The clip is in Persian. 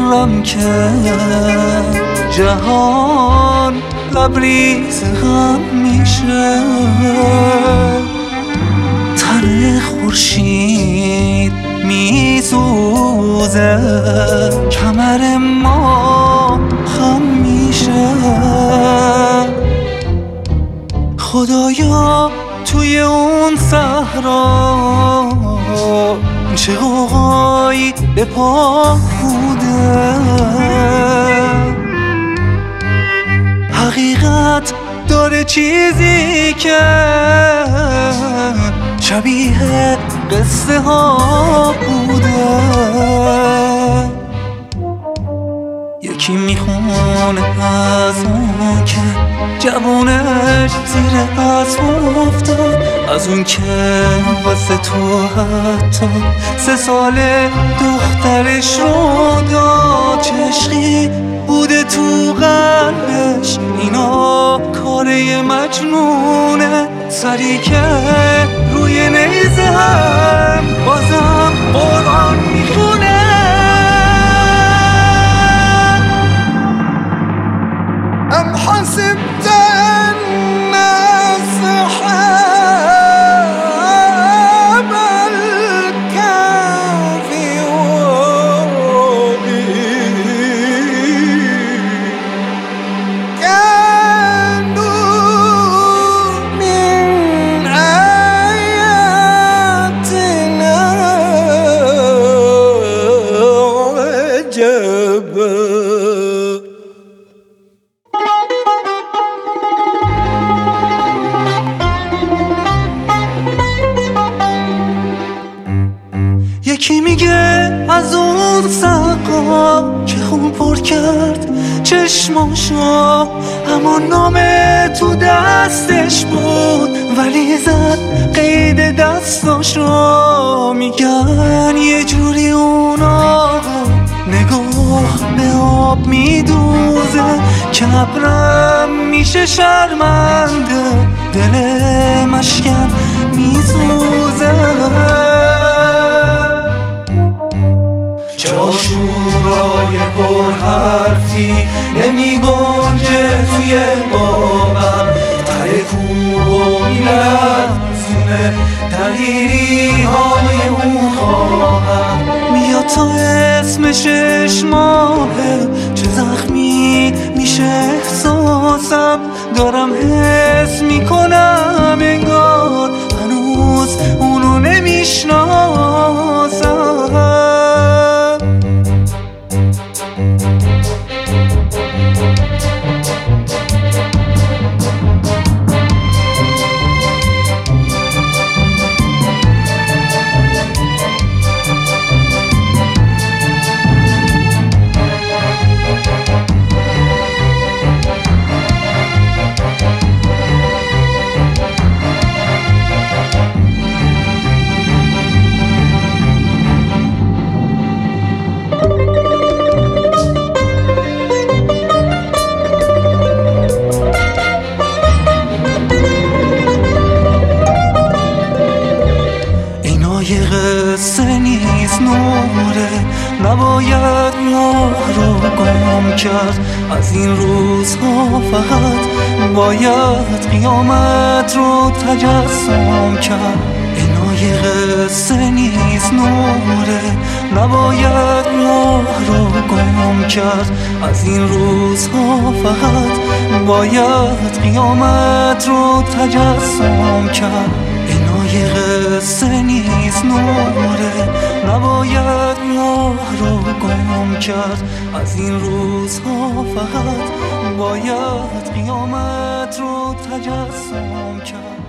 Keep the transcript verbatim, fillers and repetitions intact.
خرم کرد جهان لبریز غم میشه تن خورشید میسوزه کمر ما خم میشه خدایا توی اون صحرا چه غوغایی به پا بوده حقیقت داره چیزی که شبیه قصه ها بوده یکی میخونه از اون که جوونش زیر اسب افتاد از اون که واسه تو حتی سه ساله دخترش رو داد چه عشقی بوده تو قلبش اینا کاره مجنونه سری که روی نیزه هم بازم قرآن میخونه ام حسبت ان اصحاب الكهف كانوا من آياتنا عجبا یکی میگه از اون سقا که خون پر کرد چشماشو اما نامه تو دستش بود ولی زد قید دستاشو میگن یه جوری اون آقا نگاه به آب میدوزه که ابرم میشه شرمنده دل مشکن میسوزه چاشورای پر حرفی نمی گنجه توی باغم ته کوه میلرزونه دلیری های اون خواهم میاد تا اسم شش ماهه چه زخمی میشه احساسم دارم حس میکنم انگار هنوز اونو نمیشناسم یه قصه نیست نوره نباید راه رو گم کرد از این روزها فقط باید قیامت رو تجسم کرد اینا یه قصه نیست نوره نباید راه رو گم کرد از این روزها فقط باید قیامت رو تجسم کرد اینا یه قصه نیست نوره نباید راه رو گم کرد از این روزها فقط باید قیامت رو تجسم کرد